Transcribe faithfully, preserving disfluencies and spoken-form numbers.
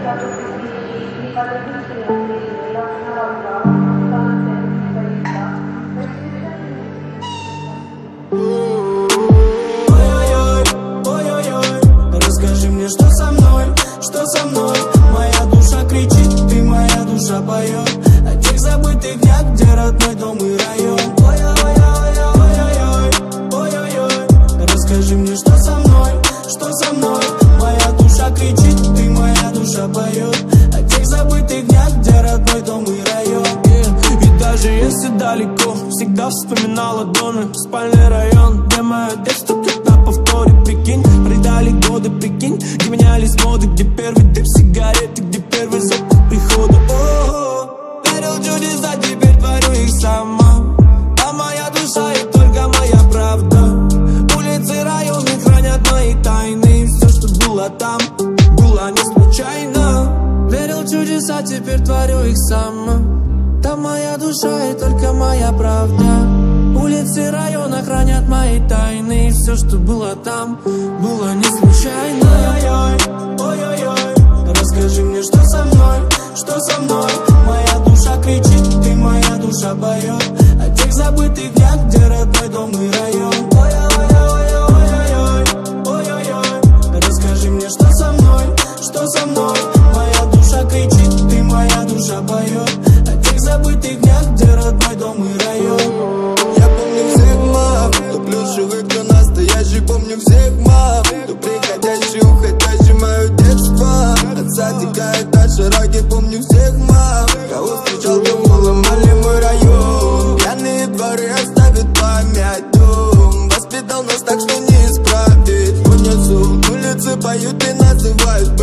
Расскажи мне, что со мной, что со мной. Моя душа кричит, ты моя душа поет о тех забытых днях, где родной дом и район. Ой-ой-ой-ой-ой-ой, ой-ой-ой. Расскажи мне, что со мной, что со мной. Моя душа кричит, ты моя душа поет о тех забытых днях, где родной дом и район. Yeah. И даже если далеко, всегда вспоминала доны, спальный район, где мое детство как на повторе. Прикинь, предали годы, прикинь, где менялись моды, где первый дым сигареты, где первый запах прихода. О-о-о, верил в чудеса, теперь творю их сама. А моя душа и только моя правда. Улицы, районы хранят мои тайны, и все, что было там, было не случайно. Верил в чудеса, теперь творю их сама. Там моя душа и только моя правда. Улицы района хранят мои тайны, и все, что было там, было не случайно. Ой-ой-ой, ой-ой-ой. Расскажи мне, что со мной, что со мной. Моя душа кричит, ты моя душа поет о тех забытых днях, где родной дом и район. Ой-ой-ой-ой-ой-ой, ой-ой-ой. Расскажи мне, что со мной, что со мной. Моя душа кричит, ты моя душа поет о тех забытых днях, где родной дом и район. Я помню всех мам, кто плюшевый, кто настоящий. Помню всех мам, кто приходящий, уходящий. Мое детство от садика до широки. Помню всех мам, кого встречал, кому ломали мой район. Пьяные дворы оставят память. Дом воспитал нас так, что не исправить. Унесут улицы, поют и называют